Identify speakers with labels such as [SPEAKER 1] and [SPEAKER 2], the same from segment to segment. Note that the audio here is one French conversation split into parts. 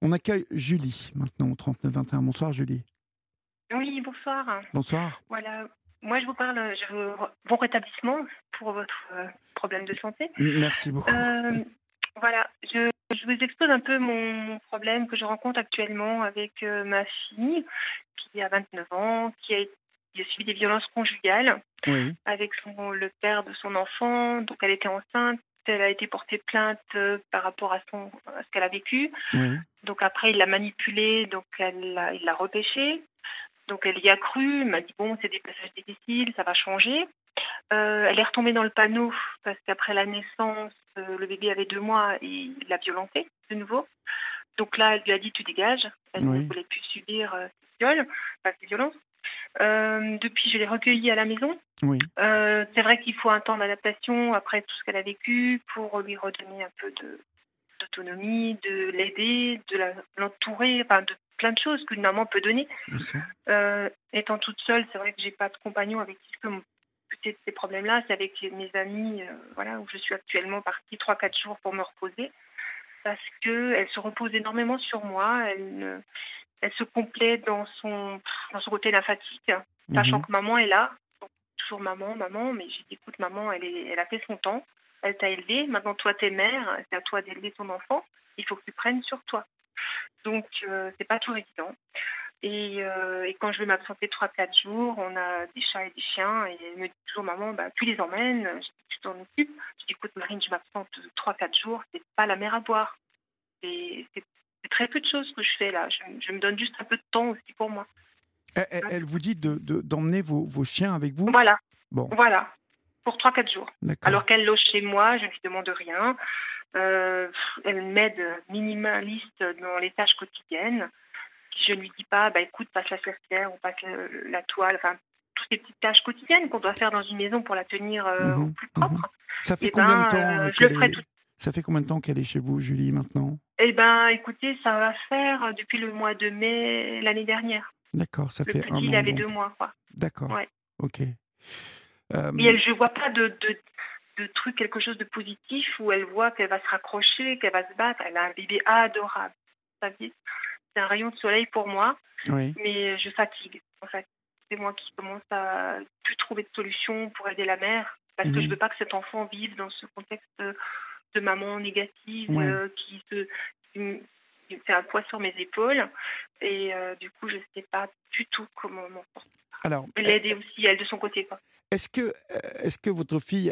[SPEAKER 1] On accueille Julie maintenant au 39 21. Bonsoir Julie.
[SPEAKER 2] Oui, bonsoir.
[SPEAKER 1] Bonsoir.
[SPEAKER 2] Voilà. Moi, je vous parle, bon rétablissement pour votre problème de santé.
[SPEAKER 1] Merci beaucoup.
[SPEAKER 2] Voilà, je vous expose un peu mon problème que je rencontre actuellement avec ma fille qui a 29 ans, qui a subi des violences conjugales
[SPEAKER 1] Oui,
[SPEAKER 2] avec le père de son enfant. Donc, elle était enceinte. Elle a été portée plainte par rapport à ce qu'elle a vécu.
[SPEAKER 1] oui,
[SPEAKER 2] Donc après, il l'a manipulée, donc il l'a repêchée. Donc elle y a cru, elle m'a dit bon, c'est des passages difficiles, ça va changer. Elle est retombée dans le panneau parce qu'après la naissance, le bébé avait 2 mois et il l'a violentée de nouveau. Donc là, elle lui a dit tu dégages. Elle ne
[SPEAKER 1] oui,
[SPEAKER 2] voulait plus subir ces violences. Depuis, je l'ai recueillie à la maison.
[SPEAKER 1] oui.
[SPEAKER 2] C'est vrai qu'il faut un temps d'adaptation après tout ce qu'elle a vécu pour lui redonner un peu d'autonomie, de l'aider, l'entourer, enfin de plein de choses qu'une maman peut donner.
[SPEAKER 1] Bien sûr.
[SPEAKER 2] Étant toute seule, c'est vrai que j'ai pas de compagnon avec qui je peux discuter de ces problèmes-là. C'est avec mes amis, voilà, où je suis actuellement partie 3 4 jours pour me reposer, parce que elle se repose énormément sur moi. Elle se complaît dans son côté lymphatique, sachant
[SPEAKER 1] Mhm.
[SPEAKER 2] que maman est là. Donc, toujours maman, maman. Mais j'ai dit, écoute, maman, elle a fait son temps. Elle t'a élevé. Maintenant, toi, t'es mère. C'est à toi d'élever ton enfant. Il faut que tu prennes sur toi. Donc, c'est pas toujours évident. Et quand je vais m'absenter 3 4 jours, on a des chats et des chiens, et elle me dit toujours, maman, bah, tu les emmènes, tu t'en occupes. Je dis, écoute, Marine, je m'absente 3 4 jours, c'est pas la mer à boire. C'est très peu de choses que je fais là. Je me donne juste un peu de temps aussi pour moi. Hein.
[SPEAKER 1] Elle vous dit d'emmener vos chiens avec vous?
[SPEAKER 2] Voilà,
[SPEAKER 1] Bon,
[SPEAKER 2] voilà, pour 3 4 jours.
[SPEAKER 1] d'accord.
[SPEAKER 2] Alors qu'elle loge chez moi, je ne lui demande rien. Elle m'aide minimaliste dans les tâches quotidiennes. Je ne lui dis pas, bah écoute, passe la serpillière ou passe la toile, enfin, toutes ces petites tâches quotidiennes qu'on doit faire dans une maison pour la tenir au
[SPEAKER 1] Mhm,
[SPEAKER 2] plus
[SPEAKER 1] mhm.
[SPEAKER 2] propre.
[SPEAKER 1] Ça fait
[SPEAKER 2] Et
[SPEAKER 1] combien de
[SPEAKER 2] ben,
[SPEAKER 1] temps
[SPEAKER 2] je le
[SPEAKER 1] qu'elle
[SPEAKER 2] ferai
[SPEAKER 1] est...
[SPEAKER 2] tout.
[SPEAKER 1] Ça fait combien de temps qu'elle est chez vous, Julie, maintenant?
[SPEAKER 2] Eh ben, écoutez, ça va faire depuis le mois de mai l'année dernière.
[SPEAKER 1] D'accord, ça
[SPEAKER 2] Le
[SPEAKER 1] fait un
[SPEAKER 2] petit, il
[SPEAKER 1] an
[SPEAKER 2] avait deux
[SPEAKER 1] donc.
[SPEAKER 2] mois, quoi.
[SPEAKER 1] D'accord,
[SPEAKER 2] Ouais.
[SPEAKER 1] ok.
[SPEAKER 2] Et
[SPEAKER 1] Euh,
[SPEAKER 2] je vois pas de truc, quelque chose de positif où elle voit qu'elle va se raccrocher, qu'elle va se battre. Elle a un bébé adorable. Vous savez, c'est un rayon de soleil pour moi,
[SPEAKER 1] oui.
[SPEAKER 2] mais je fatigue. En fait, c'est moi qui commence à plus trouver de solution pour aider la mère, parce que je veux
[SPEAKER 1] Mhm.
[SPEAKER 2] pas que cet enfant vive dans ce contexte de maman négative
[SPEAKER 1] Ouais.
[SPEAKER 2] qui me- qui fait un poids sur mes épaules. Et du coup, je sais pas du tout comment m'en sortir.
[SPEAKER 1] Alors,
[SPEAKER 2] L'aider aussi, elle, de son côté, quoi.
[SPEAKER 1] est-ce que votre fille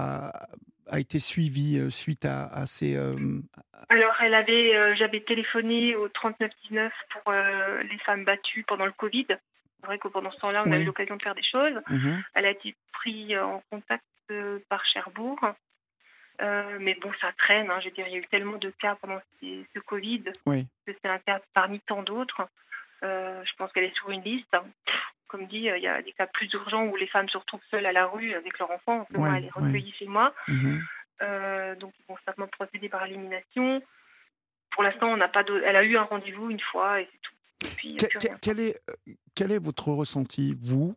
[SPEAKER 1] a été suivie suite à ces...
[SPEAKER 2] Alors, j'avais téléphoné au 39 19 pour les femmes battues pendant le Covid. C'est vrai que pendant ce temps-là, on a eu
[SPEAKER 1] Oui.
[SPEAKER 2] l'occasion de faire des choses.
[SPEAKER 1] Mhm.
[SPEAKER 2] Elle a été prise en contact par Cherbourg. Mais bon, ça traîne, hein. Je veux dire, il y a eu tellement de cas pendant ce Covid
[SPEAKER 1] Oui.
[SPEAKER 2] que c'est un cas parmi tant d'autres. Je pense qu'elle est sur une liste. Comme dit, il y a des cas plus urgents où les femmes se retrouvent seules à la rue avec leur enfant. Que moi, elle
[SPEAKER 1] Oui.
[SPEAKER 2] est
[SPEAKER 1] Oui.
[SPEAKER 2] recueillie chez moi.
[SPEAKER 1] Mhm.
[SPEAKER 2] Donc, ils vont certainement procéder par élimination. Pour l'instant, on n'a pas elle a eu un rendez-vous une fois et c'est tout. Depuis, il n'y a
[SPEAKER 1] Que-
[SPEAKER 2] plus
[SPEAKER 1] que-
[SPEAKER 2] rien, quoi.
[SPEAKER 1] quel est votre ressenti, vous,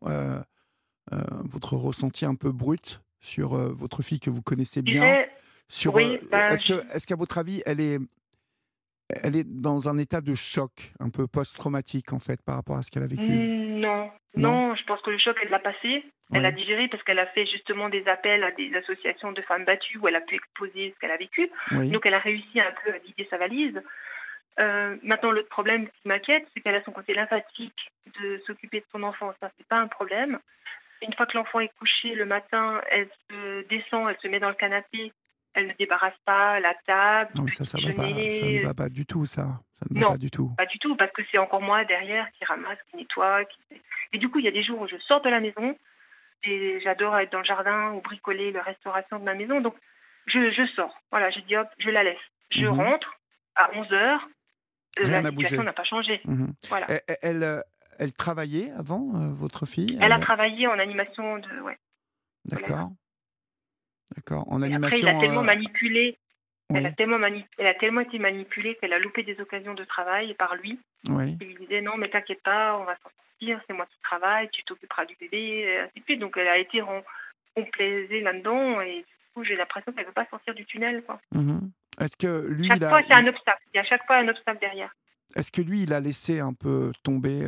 [SPEAKER 1] votre ressenti un peu brut sur votre fille que vous connaissez
[SPEAKER 2] Je
[SPEAKER 1] bien,
[SPEAKER 2] dirais,
[SPEAKER 1] sur
[SPEAKER 2] oui, ben,
[SPEAKER 1] est-ce qu'à votre avis elle est dans un état de choc un peu post-traumatique en fait par rapport à ce qu'elle a vécu?
[SPEAKER 2] Non,
[SPEAKER 1] Non?
[SPEAKER 2] non, je pense que le choc, elle l'a passé. Elle a
[SPEAKER 1] Oui.
[SPEAKER 2] digéré parce qu'elle a fait justement des appels à des associations de femmes battues où elle a pu exposer ce qu'elle a vécu.
[SPEAKER 1] Oui.
[SPEAKER 2] Donc, elle a réussi un peu à vider sa valise. Maintenant, le problème qui m'inquiète, c'est qu'elle a son côté lymphatique de s'occuper de son enfant. Ça, c'est pas un problème. Une fois que l'enfant est couché le matin, elle se descend, elle se met dans le canapé. Elle ne débarrasse pas la table,
[SPEAKER 1] Non
[SPEAKER 2] du
[SPEAKER 1] mais
[SPEAKER 2] petit
[SPEAKER 1] ça va pas, ça ne
[SPEAKER 2] déjeuner.
[SPEAKER 1] va pas du tout ça. Ça ne va
[SPEAKER 2] Non,
[SPEAKER 1] pas du tout.
[SPEAKER 2] pas du tout, parce que c'est encore moi derrière qui ramasse, qui nettoie. Et du coup, il y a des jours où je sors de la maison et j'adore être dans le jardin ou bricoler la restauration de ma maison. Donc, je sors. Voilà, je dis hop, je la laisse. Je
[SPEAKER 1] Mhm.
[SPEAKER 2] rentre à 11 heures.
[SPEAKER 1] Rien
[SPEAKER 2] La
[SPEAKER 1] n'a
[SPEAKER 2] situation
[SPEAKER 1] bougé.
[SPEAKER 2] n'a pas changé.
[SPEAKER 1] Mhm.
[SPEAKER 2] Voilà.
[SPEAKER 1] Elle travaillait avant, votre fille?
[SPEAKER 2] Elle a travaillé en animation ouais, scolaire.
[SPEAKER 1] D'accord, d'accord. En
[SPEAKER 2] Et après, il a
[SPEAKER 1] animation,
[SPEAKER 2] tellement manipulé.
[SPEAKER 1] oui,
[SPEAKER 2] Elle a tellement été manipulée qu'elle a loupé des occasions de travail par lui.
[SPEAKER 1] oui.
[SPEAKER 2] Il lui disait non, mais t'inquiète pas, on va s'en sortir, c'est moi qui travaille, tu t'occuperas du bébé, et ainsi de suite. Donc elle a été complaisée là-dedans et du coup j'ai l'impression qu'elle ne veut pas sortir du tunnel, quoi.
[SPEAKER 1] Mhm. Est-ce que lui,
[SPEAKER 2] Chaque fois, c'est un obstacle. Il y a chaque fois un obstacle derrière.
[SPEAKER 1] est-ce que lui, il a laissé un peu tomber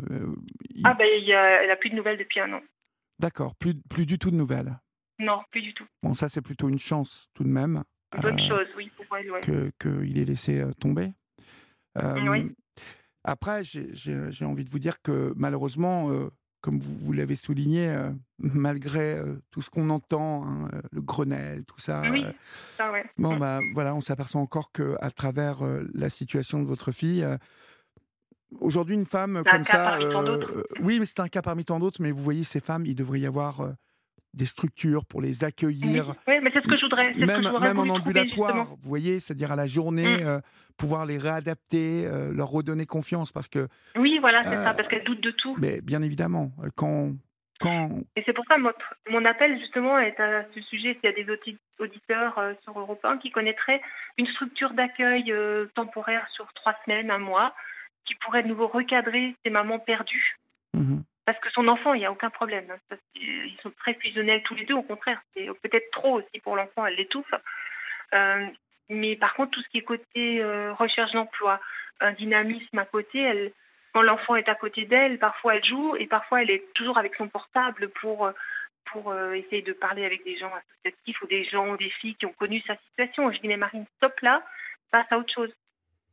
[SPEAKER 2] Ah ben, elle a plus de nouvelles depuis un an.
[SPEAKER 1] D'accord, plus du tout de nouvelles.
[SPEAKER 2] Non, plus du tout.
[SPEAKER 1] Bon, ça, c'est plutôt une chance tout de même
[SPEAKER 2] Une bonne chose, oui, pour elle, ouais.
[SPEAKER 1] qu'il ait laissé tomber.
[SPEAKER 2] Oui.
[SPEAKER 1] Après, j'ai envie de vous dire que malheureusement, comme vous l'avez souligné, malgré tout ce qu'on entend, hein, le Grenelle, tout ça,
[SPEAKER 2] Oui, ça, ouais.
[SPEAKER 1] bon, bah, voilà, on s'aperçoit encore qu'à travers la situation de votre fille, aujourd'hui, une femme
[SPEAKER 2] C'est un
[SPEAKER 1] comme
[SPEAKER 2] cas
[SPEAKER 1] ça,
[SPEAKER 2] parmi tant d'autres.
[SPEAKER 1] oui, mais c'est un cas parmi tant d'autres, mais vous voyez, ces femmes, il devrait y avoir des structures pour les
[SPEAKER 2] Oui,
[SPEAKER 1] accueillir,
[SPEAKER 2] oui, mais c'est ce que je voudrais. C'est ce que j'aurais
[SPEAKER 1] même en
[SPEAKER 2] voulu trouver,
[SPEAKER 1] ambulatoire,
[SPEAKER 2] justement.
[SPEAKER 1] vous voyez, c'est-à-dire à la journée,
[SPEAKER 2] Mm.
[SPEAKER 1] pouvoir les réadapter, leur redonner confiance, parce que,
[SPEAKER 2] Oui, voilà, c'est
[SPEAKER 1] euh,
[SPEAKER 2] ça, parce qu'elle doute de tout.
[SPEAKER 1] mais bien évidemment, quand,
[SPEAKER 2] Et c'est pour ça mon appel, justement, est à ce sujet. S'il y a des auditeurs sur Europe 1 qui connaîtraient une structure d'accueil temporaire sur 3 semaines, un mois, qui pourrait de nouveau recadrer ces mamans perdues.
[SPEAKER 1] Mhm.
[SPEAKER 2] Parce que son enfant, il n'y a aucun problème. Hein. Ils sont très fusionnels tous les deux, au contraire. C'est peut-être trop aussi pour l'enfant, elle l'étouffe. Euh, mais par contre, tout ce qui est côté recherche d'emploi, un dynamisme à côté, quand l'enfant est à côté d'elle, parfois elle joue et parfois elle est toujours avec son portable pour essayer de parler avec des gens associatifs ou des gens ou des filles qui ont connu sa situation. Je dis, mais Marine, stop là, passe à autre chose.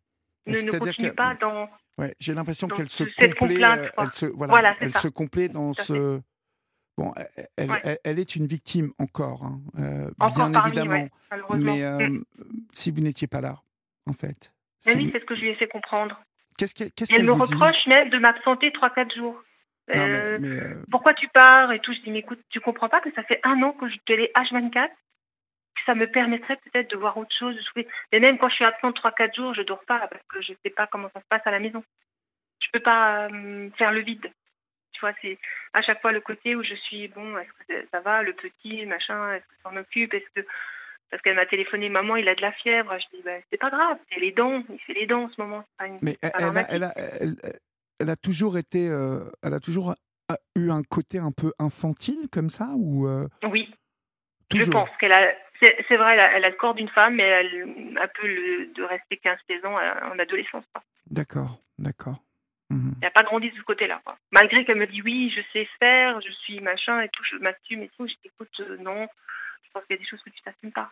[SPEAKER 2] Ne
[SPEAKER 1] C'est-à-dire
[SPEAKER 2] continue
[SPEAKER 1] que,
[SPEAKER 2] pas dans
[SPEAKER 1] ouais, j'ai l'impression qu'elle se
[SPEAKER 2] cette
[SPEAKER 1] complaît,
[SPEAKER 2] complainte, quoi.
[SPEAKER 1] voilà,
[SPEAKER 2] Voilà, c'est
[SPEAKER 1] elle
[SPEAKER 2] ça.
[SPEAKER 1] se complaît dans
[SPEAKER 2] Tout à fait.
[SPEAKER 1] ce. Bon,
[SPEAKER 2] Ouais.
[SPEAKER 1] elle est une victime encore, hein,
[SPEAKER 2] Encore
[SPEAKER 1] bien
[SPEAKER 2] parmi,
[SPEAKER 1] évidemment,
[SPEAKER 2] ouais, malheureusement.
[SPEAKER 1] mais si vous n'étiez pas là, en fait,
[SPEAKER 2] Mais
[SPEAKER 1] si
[SPEAKER 2] oui,
[SPEAKER 1] vous,
[SPEAKER 2] c'est ce que je lui ai fait comprendre.
[SPEAKER 1] qu'est-ce
[SPEAKER 2] Et elle
[SPEAKER 1] qu'elle
[SPEAKER 2] me
[SPEAKER 1] vous dit?
[SPEAKER 2] reproche même de m'absenter 3-4 jours.
[SPEAKER 1] Non,
[SPEAKER 2] Euh,
[SPEAKER 1] mais
[SPEAKER 2] Pourquoi tu pars et tout. Je dis, mais écoute, tu comprends pas que ça fait un an que je te l'ai H24, que ça me permettrait peut-être de voir autre chose, de souffler. Mais même quand je suis absente 3-4 jours, je dors pas parce que je sais pas comment ça se passe à la maison. Je peux pas faire le vide. Tu vois, c'est à chaque fois le côté où je suis, bon, est-ce que ça va, le petit, machin, est-ce que ça s'en occupe, parce qu'elle m'a téléphoné, maman, il a de la fièvre. Je dis, c'est pas grave, c'est les dents, il fait les dents en ce moment,
[SPEAKER 1] mais
[SPEAKER 2] c'est pas dramatique.
[SPEAKER 1] elle a toujours été, elle a toujours eu un côté un peu infantile comme ça, ou
[SPEAKER 2] Oui, je
[SPEAKER 1] toujours?
[SPEAKER 2] pense qu'elle a, c'est vrai, elle a le corps d'une femme, mais elle a peu de rester 15-16 ans en adolescence, quoi.
[SPEAKER 1] D'accord, d'accord. Mhm.
[SPEAKER 2] Elle n'a pas grandi de ce côté-là, quoi. Malgré qu'elle me dit, oui, je sais faire, je suis machin et tout, je m'assume et tout, je dis, écoute, non, je pense qu'il y a des choses que tu t'assumes pas.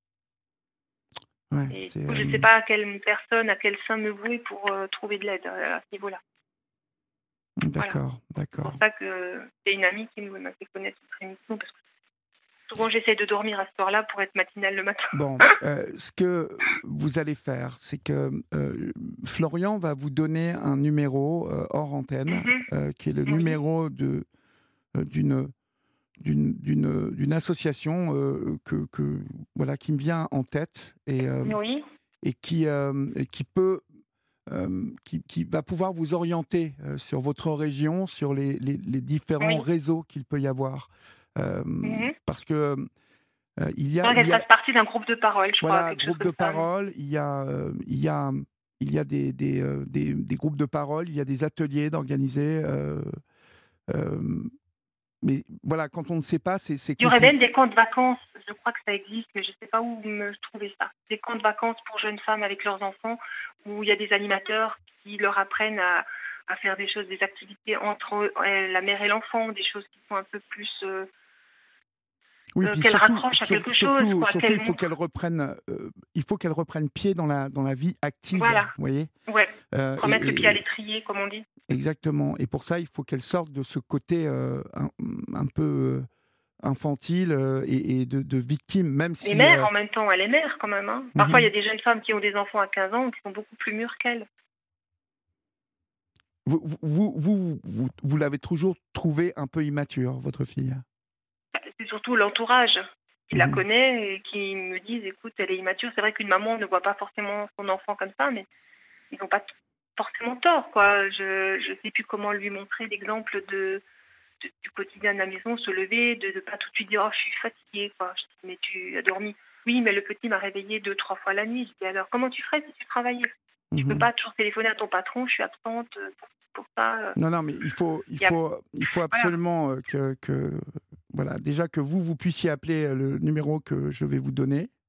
[SPEAKER 1] Ouais,
[SPEAKER 2] Et
[SPEAKER 1] c'est
[SPEAKER 2] du coup, je ne sais pas à quelle personne, à quel sein me vouer pour trouver de l'aide à ce niveau-là. Voilà.
[SPEAKER 1] d'accord,
[SPEAKER 2] C'est
[SPEAKER 1] d'accord.
[SPEAKER 2] pour ça que c'est une amie qui m'a fait connaître notre émission, parce que souvent j'essaie de dormir à cette heure-là pour être matinale le matin.
[SPEAKER 1] Bon, ce que vous allez faire, c'est que Florian va vous donner un numéro hors antenne, qui est le
[SPEAKER 2] Oui,
[SPEAKER 1] numéro d'une d'une association voilà, qui me vient en tête
[SPEAKER 2] oui,
[SPEAKER 1] et qui peut qui va pouvoir vous orienter sur votre région, sur les différents
[SPEAKER 2] oui.
[SPEAKER 1] réseaux qu'il peut y avoir. Parce que il y
[SPEAKER 2] Je
[SPEAKER 1] a,
[SPEAKER 2] crois
[SPEAKER 1] il
[SPEAKER 2] qu'elle
[SPEAKER 1] y a
[SPEAKER 2] fasse partie d'un groupe de parole, je crois,
[SPEAKER 1] voilà,
[SPEAKER 2] quelque chose
[SPEAKER 1] groupe de
[SPEAKER 2] comme ça. Non.
[SPEAKER 1] parole, il y a des groupes de parole, il y a des ateliers d'organiser. Euh, mais voilà, quand on ne sait pas, c'est
[SPEAKER 2] Il y aurait
[SPEAKER 1] compliqué.
[SPEAKER 2] même des camps de vacances, je crois que ça existe, mais je ne sais pas où me trouver ça. Des camps de vacances pour jeunes femmes avec leurs enfants, où il y a des animateurs qui leur apprennent à faire des choses, des activités entre la mère et l'enfant, des choses qui sont un peu plus...
[SPEAKER 1] Oui, puis
[SPEAKER 2] qu'elle raccroche à quelque chose, quoi,
[SPEAKER 1] surtout,
[SPEAKER 2] qu'elle montre.
[SPEAKER 1] il faut qu'elle reprenne pied dans la vie active,
[SPEAKER 2] Voilà,
[SPEAKER 1] vous voyez.
[SPEAKER 2] ouais.
[SPEAKER 1] Euh,
[SPEAKER 2] Remettre le pied à
[SPEAKER 1] et,
[SPEAKER 2] l'étrier, comme on dit.
[SPEAKER 1] Exactement. Et pour ça, il faut qu'elle sorte de ce côté un peu infantile et de victime, même
[SPEAKER 2] Et
[SPEAKER 1] si
[SPEAKER 2] mère, en même temps, elle est mère, quand même. Hein. Parfois, il y a des jeunes femmes qui ont des enfants à 15 ans qui sont beaucoup plus mûres qu'elle.
[SPEAKER 1] vous l'avez toujours trouvée un peu immature, votre fille.
[SPEAKER 2] C'est surtout l'entourage qui la
[SPEAKER 1] Mhm.
[SPEAKER 2] connaît et qui me disent, écoute, elle est immature. C'est vrai qu'une maman ne voit pas forcément son enfant comme ça, mais ils n'ont pas forcément tort, quoi. Je sais plus comment lui montrer l'exemple du quotidien de la maison, se lever, de ne pas tout de suite dire, oh, je suis fatiguée, quoi. Je dis, mais tu as dormi. Oui, mais le petit m'a réveillée 2-3 fois la nuit. Je dis, alors, comment tu ferais si tu travaillais? Tu peux
[SPEAKER 1] Mhm.
[SPEAKER 2] pas toujours téléphoner à ton patron, je suis absente pour ça.
[SPEAKER 1] Non, non, mais
[SPEAKER 2] Y a,
[SPEAKER 1] il faut
[SPEAKER 2] voilà.
[SPEAKER 1] absolument voilà, déjà que vous puissiez appeler le numéro que je vais vous donner.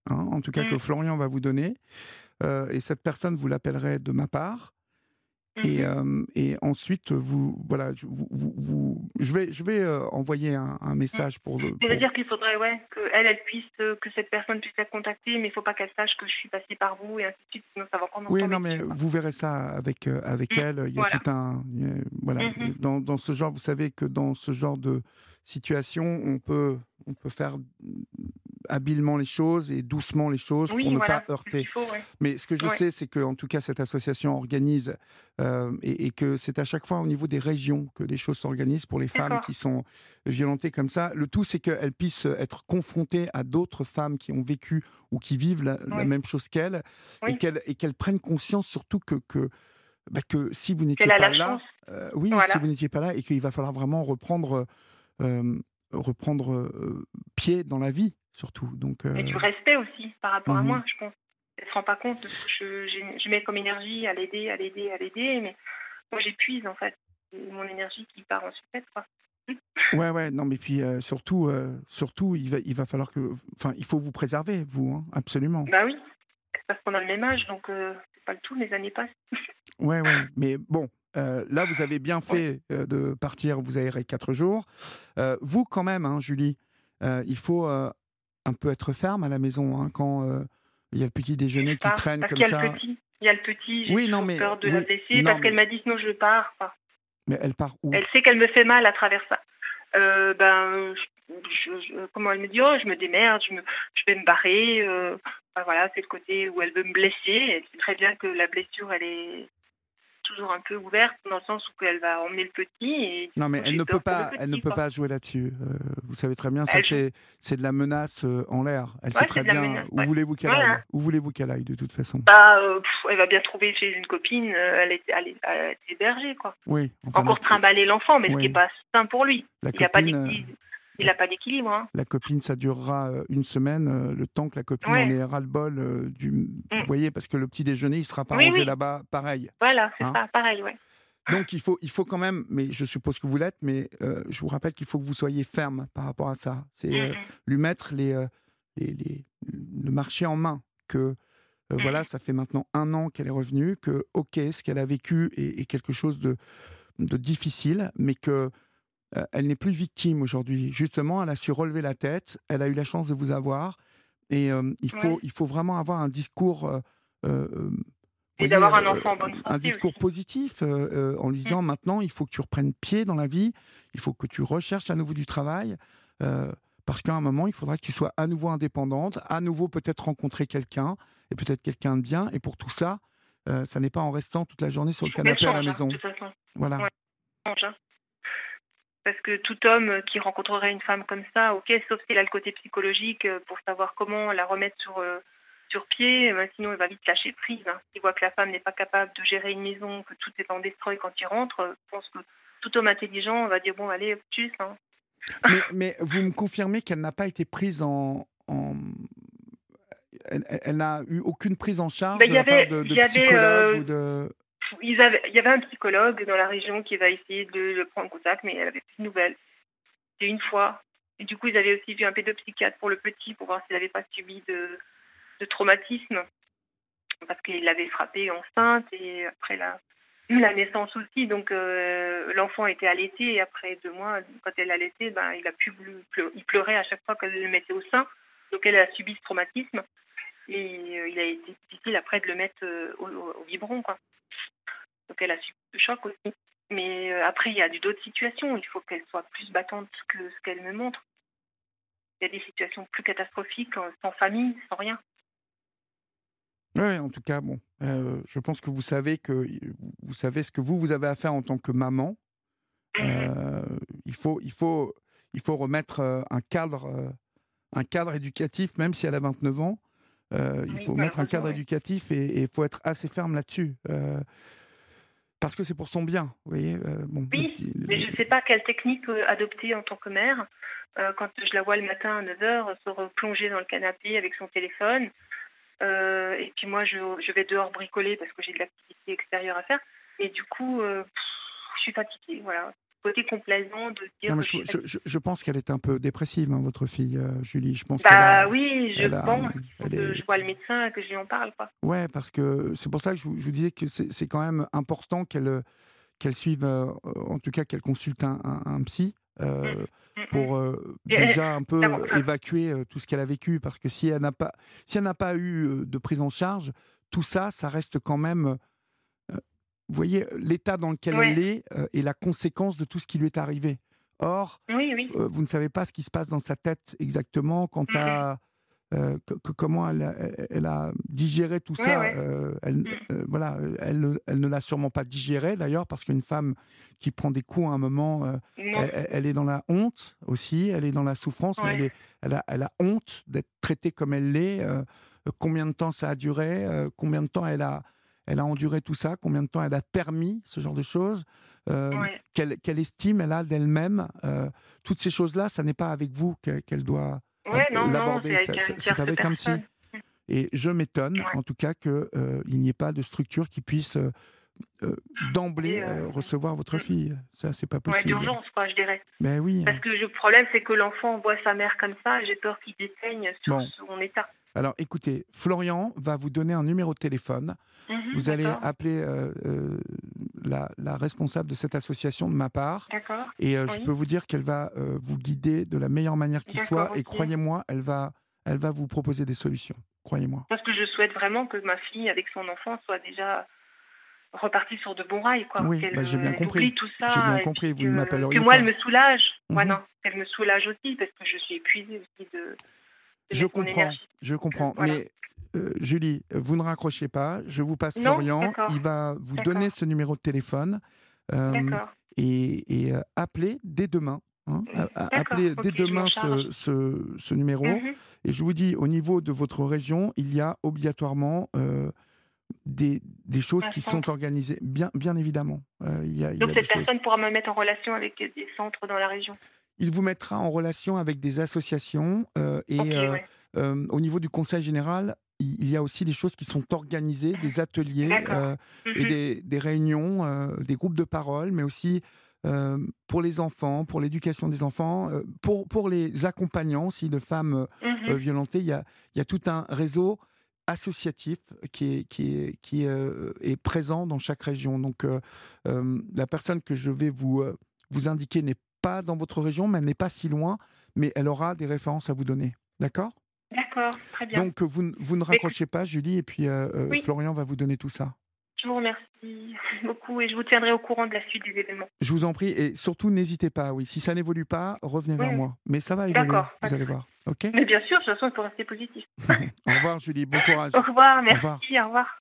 [SPEAKER 1] hein, en tout cas que Florian va vous donner. Et cette personne, vous l'appellerez de ma part. Et ensuite, voilà, je vais envoyer un message pour.
[SPEAKER 2] Ça veut dire qu'il faudrait, qu'elle puisse, que cette personne puisse la contacter, mais il ne faut pas qu'elle sache que je suis passée par vous et ainsi de suite, sinon ça va encore
[SPEAKER 1] Oui,
[SPEAKER 2] tomber
[SPEAKER 1] non, mais
[SPEAKER 2] dessus, quoi.
[SPEAKER 1] vous verrez ça avec elle. Il y a
[SPEAKER 2] Voilà.
[SPEAKER 1] tout un, voilà. Dans ce genre, vous savez que dans ce genre de situation, on peut faire habilement les choses et doucement les choses pour
[SPEAKER 2] Oui,
[SPEAKER 1] ne
[SPEAKER 2] voilà,
[SPEAKER 1] pas
[SPEAKER 2] c'est ce
[SPEAKER 1] heurter.
[SPEAKER 2] qu'il faut, ouais.
[SPEAKER 1] Mais ce que je
[SPEAKER 2] Ouais.
[SPEAKER 1] sais, c'est que en tout cas cette association organise et que c'est à chaque fois au niveau des régions que des choses s'organisent pour les femmes
[SPEAKER 2] D'accord.
[SPEAKER 1] qui sont violentées comme ça. Le tout, c'est qu'elles puissent être confrontées à d'autres femmes qui ont vécu ou qui vivent la
[SPEAKER 2] Oui.
[SPEAKER 1] même chose qu'elles et
[SPEAKER 2] Oui.
[SPEAKER 1] qu'elles prennent conscience surtout que si vous n'étiez
[SPEAKER 2] Qu'elle a
[SPEAKER 1] pas
[SPEAKER 2] la
[SPEAKER 1] là,
[SPEAKER 2] chance.
[SPEAKER 1] oui, si
[SPEAKER 2] Voilà.
[SPEAKER 1] vous n'étiez pas là et qu'il va falloir vraiment euh, reprendre pied dans la vie, surtout. Donc,
[SPEAKER 2] Et du respect aussi par rapport à
[SPEAKER 1] mhm.
[SPEAKER 2] moi, je pense. Elle se rend pas compte de ce que je mets comme énergie à l'aider, mais moi j'épuise en fait. C'est mon énergie qui part en sucette, quoi.
[SPEAKER 1] Ouais, non, mais puis surtout, il va falloir enfin, il faut vous préserver, vous, hein, absolument.
[SPEAKER 2] Bah oui, parce qu'on a le même âge, donc c'est pas le tout, les années passent.
[SPEAKER 1] Ouais, mais bon, là, vous avez bien
[SPEAKER 2] Ouais.
[SPEAKER 1] fait de partir, vous aérez 4 jours. Vous, quand même, hein, Julie, il faut un peu être ferme à la maison, hein, quand il y a le petit déjeuner qui
[SPEAKER 2] Pas,
[SPEAKER 1] traîne
[SPEAKER 2] parce
[SPEAKER 1] comme
[SPEAKER 2] qu'il y a le
[SPEAKER 1] ça.
[SPEAKER 2] petit. Il y a le petit, j'ai
[SPEAKER 1] Oui, non,
[SPEAKER 2] toujours
[SPEAKER 1] mais
[SPEAKER 2] peur de la
[SPEAKER 1] oui,
[SPEAKER 2] blesser,
[SPEAKER 1] non,
[SPEAKER 2] parce qu'elle
[SPEAKER 1] mais
[SPEAKER 2] m'a dit sinon je pars, quoi.
[SPEAKER 1] elle part où?
[SPEAKER 2] Elle sait qu'elle me fait mal à travers ça. Comment elle me dit, oh, je me démerde, je vais me barrer. Enfin, voilà, c'est le côté où elle veut me blesser. Elle sait très bien que la blessure, elle est toujours un peu ouverte, dans le sens où elle va emmener le petit, et du
[SPEAKER 1] Non, mais
[SPEAKER 2] coup, j'ai peur pour le
[SPEAKER 1] elle ne
[SPEAKER 2] petit,
[SPEAKER 1] peut
[SPEAKER 2] quoi.
[SPEAKER 1] pas jouer là-dessus. Vous savez très bien, ça
[SPEAKER 2] Elle joue.
[SPEAKER 1] c'est de la menace en l'air. Elle sait
[SPEAKER 2] Ouais, c'est
[SPEAKER 1] très
[SPEAKER 2] de la
[SPEAKER 1] bien
[SPEAKER 2] menace,
[SPEAKER 1] où
[SPEAKER 2] ouais.
[SPEAKER 1] voulez-vous qu'elle aille.
[SPEAKER 2] Voilà.
[SPEAKER 1] Où voulez-vous qu'elle aille, de toute façon.
[SPEAKER 2] Elle va bien trouver chez une copine, elle est hébergée, quoi.
[SPEAKER 1] Oui, enfin,
[SPEAKER 2] Encore trimballer l'enfant, mais ce qui n'est
[SPEAKER 1] oui,
[SPEAKER 2] pas sain pour lui.
[SPEAKER 1] la
[SPEAKER 2] Il n'a pas
[SPEAKER 1] copine,
[SPEAKER 2] d'équilibre. Il
[SPEAKER 1] la,
[SPEAKER 2] n'a pas d'équilibre, hein.
[SPEAKER 1] la copine, ça durera une semaine, le temps que la copine en
[SPEAKER 2] Ouais.
[SPEAKER 1] ait ras-le-bol vous
[SPEAKER 2] Mm.
[SPEAKER 1] voyez, parce que le petit déjeuner, il sera pas
[SPEAKER 2] Oui,
[SPEAKER 1] rangé
[SPEAKER 2] oui.
[SPEAKER 1] là-bas, pareil.
[SPEAKER 2] Voilà, c'est
[SPEAKER 1] Hein.
[SPEAKER 2] ça, pareil, ouais.
[SPEAKER 1] Donc il faut quand même, mais je suppose que vous l'êtes, mais je vous rappelle qu'il faut que vous soyez ferme par rapport à ça. C'est lui mettre le marché en main. Que voilà, ça fait maintenant 1 an qu'elle est revenue, que ok, ce qu'elle a vécu est quelque chose de difficile, mais que elle n'est plus victime aujourd'hui. Justement, elle a su relever la tête, elle a eu la chance de vous avoir, et
[SPEAKER 2] Ouais.
[SPEAKER 1] il faut vraiment avoir un discours.
[SPEAKER 2] Et
[SPEAKER 1] Voyez,
[SPEAKER 2] d'avoir un enfant en bonne
[SPEAKER 1] un
[SPEAKER 2] santé
[SPEAKER 1] discours
[SPEAKER 2] aussi.
[SPEAKER 1] positif en lui disant maintenant il faut que tu reprennes pied dans la vie, il faut que tu recherches à nouveau du travail, parce qu'à un moment il faudra que tu sois à nouveau indépendante, à nouveau peut-être rencontrer quelqu'un, et peut-être quelqu'un de bien, et pour tout ça, ça n'est pas en restant toute la journée sur
[SPEAKER 2] Il
[SPEAKER 1] le
[SPEAKER 2] faut qu'elle
[SPEAKER 1] canapé à la
[SPEAKER 2] change, hein,
[SPEAKER 1] maison.
[SPEAKER 2] de toute façon.
[SPEAKER 1] Voilà.
[SPEAKER 2] Ouais, elle change, hein. Parce que tout homme qui rencontrerait une femme comme ça, ok, sauf s'il a le côté psychologique pour savoir comment la remettre sur pied, sinon il va vite lâcher prise, hein. S'il voit que la femme n'est pas capable de gérer une maison, que tout est en destroy quand il rentre, je pense que tout homme intelligent va dire bon, allez, tchuss, hein.
[SPEAKER 1] Mais vous me confirmez qu'elle n'a pas été prise elle n'a eu aucune prise en charge
[SPEAKER 2] Ben,
[SPEAKER 1] de la part de
[SPEAKER 2] il y avait,
[SPEAKER 1] psychologues ou de...
[SPEAKER 2] il y avait un psychologue dans la région qui va essayer de le prendre contact, mais elle avait plus de nouvelles. C'est une fois. Et du coup, ils avaient aussi vu un pédopsychiatre pour le petit pour voir s'il n'avait pas subi de traumatisme, parce qu'il l'avait frappé enceinte et après la naissance aussi. Donc l'enfant était allaité et après 2 mois, quand elle allaitait, ben, il pleurait à chaque fois qu'elle le mettait au sein. Donc elle a subi ce traumatisme et il a été difficile après de le mettre au biberon, quoi. Donc elle a subi le choc aussi. Mais après, il y a d'autres situations. Il faut qu'elle soit plus battante que ce qu'elle me montre. Il y a des situations plus catastrophiques, sans famille, sans rien.
[SPEAKER 1] Oui, en tout cas, bon, je pense que vous savez ce que vous avez à faire en tant que maman. Euh, il faut remettre un cadre éducatif, même si elle a 29 ans. Il
[SPEAKER 2] Oui,
[SPEAKER 1] faut mettre un
[SPEAKER 2] malheureusement,
[SPEAKER 1] cadre
[SPEAKER 2] oui.
[SPEAKER 1] éducatif et il faut être assez ferme là-dessus. Parce que c'est pour son bien, vous voyez. Bon,
[SPEAKER 2] Oui, mais je ne sais pas quelle technique adopter en tant que mère. Quand je la vois le matin à 9h se replonger dans le canapé avec son téléphone, et puis moi je vais dehors bricoler parce que j'ai de l'activité extérieure à faire, et du coup je suis fatiguée, voilà. côté complaisant de dire
[SPEAKER 1] Non, mais
[SPEAKER 2] que je suis fatiguée.
[SPEAKER 1] je pense qu'elle est un peu dépressive, hein, votre fille, Julie. Je pense qu'elle
[SPEAKER 2] Bah
[SPEAKER 1] a,
[SPEAKER 2] oui, je
[SPEAKER 1] elle a,
[SPEAKER 2] pense. Il faut
[SPEAKER 1] elle
[SPEAKER 2] que
[SPEAKER 1] est,
[SPEAKER 2] je voie le médecin et que je lui en parle, quoi.
[SPEAKER 1] ouais, parce que c'est pour ça que je vous disais que c'est quand même important qu'elle suive, en tout cas qu'elle consulte un psy.
[SPEAKER 2] Mmh. Mmh mh.
[SPEAKER 1] Pour
[SPEAKER 2] Et
[SPEAKER 1] déjà un
[SPEAKER 2] d'abord
[SPEAKER 1] peu évacuer tout ce qu'elle a vécu, parce que si elle n'a pas eu de prise en charge, tout ça, ça reste quand même. Vous voyez, l'état dans lequel elle
[SPEAKER 2] ouais.
[SPEAKER 1] est est la conséquence de tout ce qui lui est arrivé. Or,
[SPEAKER 2] Oui, oui.
[SPEAKER 1] vous ne savez pas ce qui se passe dans sa tête exactement quant
[SPEAKER 2] Mmh mh.
[SPEAKER 1] à comment elle a digéré tout
[SPEAKER 2] Ouais,
[SPEAKER 1] ça.
[SPEAKER 2] ouais. Mmh.
[SPEAKER 1] Voilà, elle ne l'a sûrement pas digéré d'ailleurs, parce qu'une femme qui prend des coups à un moment,
[SPEAKER 2] Non.
[SPEAKER 1] elle est dans la honte aussi, elle est dans la souffrance, mais
[SPEAKER 2] Ouais.
[SPEAKER 1] elle a honte d'être traitée comme elle l'est. Combien de temps ça a duré, combien de temps elle a enduré tout ça, combien de temps elle a permis ce genre de choses,
[SPEAKER 2] Ouais.
[SPEAKER 1] quelle estime elle a d'elle-même. Toutes ces choses-là, ça n'est pas avec vous qu'elle doit
[SPEAKER 2] Ouais, non, non, c'est
[SPEAKER 1] l'aborder,
[SPEAKER 2] avec une
[SPEAKER 1] c'est
[SPEAKER 2] tierce
[SPEAKER 1] avec un psy.
[SPEAKER 2] personne.
[SPEAKER 1] Et je m'étonne,
[SPEAKER 2] Ouais.
[SPEAKER 1] en tout cas, qu'il n'y ait pas de structure qui puisse
[SPEAKER 2] Et
[SPEAKER 1] d'emblée recevoir votre
[SPEAKER 2] mmh.
[SPEAKER 1] fille. Ça, c'est pas
[SPEAKER 2] Ouais,
[SPEAKER 1] possible.
[SPEAKER 2] d'urgence, quoi, je dirais.
[SPEAKER 1] Ben oui.
[SPEAKER 2] Parce que le problème, c'est que l'enfant voit sa mère comme ça, j'ai peur qu'il désaigne sur
[SPEAKER 1] Bon,
[SPEAKER 2] son état.
[SPEAKER 1] alors écoutez, Florian va vous donner un numéro de téléphone.
[SPEAKER 2] Mmh.
[SPEAKER 1] Vous allez
[SPEAKER 2] D'accord.
[SPEAKER 1] appeler la responsable de cette association de ma part.
[SPEAKER 2] D'accord.
[SPEAKER 1] Et je
[SPEAKER 2] Oui.
[SPEAKER 1] peux vous dire qu'elle va vous guider de la meilleure manière qui
[SPEAKER 2] D'accord,
[SPEAKER 1] soit. Et
[SPEAKER 2] OK.
[SPEAKER 1] croyez-moi, elle va vous proposer des solutions. Croyez-moi.
[SPEAKER 2] Parce que je souhaite vraiment que ma fille, avec son enfant, soit déjà repartie sur de bons rails, quoi.
[SPEAKER 1] Oui,
[SPEAKER 2] Qu'elle
[SPEAKER 1] bah, j'ai bien
[SPEAKER 2] elle oublie
[SPEAKER 1] compris.
[SPEAKER 2] tout
[SPEAKER 1] J'ai bien
[SPEAKER 2] ça et puis
[SPEAKER 1] compris. Vous ne
[SPEAKER 2] que
[SPEAKER 1] m'appelleriez
[SPEAKER 2] moi, elle
[SPEAKER 1] pas.
[SPEAKER 2] me soulage.
[SPEAKER 1] Mhm.
[SPEAKER 2] Voilà, qu'elle me soulage aussi parce que je suis épuisée aussi de
[SPEAKER 1] Je
[SPEAKER 2] mettre mon
[SPEAKER 1] comprends,
[SPEAKER 2] énergie.
[SPEAKER 1] je
[SPEAKER 2] Donc,
[SPEAKER 1] comprends.
[SPEAKER 2] voilà.
[SPEAKER 1] Mais Julie, vous ne raccrochez pas. Je vous passe
[SPEAKER 2] Non?
[SPEAKER 1] Florian.
[SPEAKER 2] D'accord,
[SPEAKER 1] Il va vous donner
[SPEAKER 2] d'accord,
[SPEAKER 1] ce numéro de téléphone. euh,
[SPEAKER 2] d'accord.
[SPEAKER 1] appelez dès demain. Hein.
[SPEAKER 2] D'accord,
[SPEAKER 1] Appelez
[SPEAKER 2] OK,
[SPEAKER 1] dès
[SPEAKER 2] je m'en
[SPEAKER 1] demain
[SPEAKER 2] charge.
[SPEAKER 1] ce numéro.
[SPEAKER 2] Mmh.
[SPEAKER 1] Et je vous dis, au niveau de votre région, il y a obligatoirement des choses
[SPEAKER 2] Un
[SPEAKER 1] qui sont
[SPEAKER 2] centre.
[SPEAKER 1] organisées. Bien évidemment, il
[SPEAKER 2] Donc
[SPEAKER 1] y a des
[SPEAKER 2] cette
[SPEAKER 1] choses.
[SPEAKER 2] personne pourra me mettre en relation avec des centres dans la région?
[SPEAKER 1] Il vous mettra en relation avec des associations
[SPEAKER 2] OK, ouais.
[SPEAKER 1] au niveau du conseil général, il y a aussi des choses qui sont organisées, des ateliers
[SPEAKER 2] D'accord.
[SPEAKER 1] et
[SPEAKER 2] Mmh.
[SPEAKER 1] des réunions, des groupes de parole, mais aussi pour les enfants, pour l'éducation des enfants, pour les accompagnants aussi de femmes
[SPEAKER 2] Mmh.
[SPEAKER 1] violentées. Il y a tout un réseau associatif est présent dans chaque région. Donc la personne que je vais vous indiquer n'est pas dans votre région, mais elle n'est pas si loin, mais elle aura des références à vous donner. D'accord?
[SPEAKER 2] D'accord, très bien.
[SPEAKER 1] Donc, vous ne
[SPEAKER 2] Bah, écoute,
[SPEAKER 1] raccrochez pas, Julie, et puis
[SPEAKER 2] oui,
[SPEAKER 1] Florian va vous donner tout ça.
[SPEAKER 2] je vous remercie beaucoup et je vous tiendrai au courant de la suite des événements.
[SPEAKER 1] Je vous en prie, et surtout, n'hésitez pas, oui. Si ça n'évolue pas, revenez
[SPEAKER 2] Oui,
[SPEAKER 1] vers
[SPEAKER 2] oui.
[SPEAKER 1] moi. Mais ça va évoluer,
[SPEAKER 2] D'accord, pas
[SPEAKER 1] vous
[SPEAKER 2] de
[SPEAKER 1] allez
[SPEAKER 2] souci.
[SPEAKER 1] voir. OK?
[SPEAKER 2] Mais bien sûr, de toute façon, il faut rester positif.
[SPEAKER 1] Au revoir, Julie. Bon
[SPEAKER 2] Au
[SPEAKER 1] courage.
[SPEAKER 2] revoir,
[SPEAKER 1] Au revoir.
[SPEAKER 2] merci, au revoir.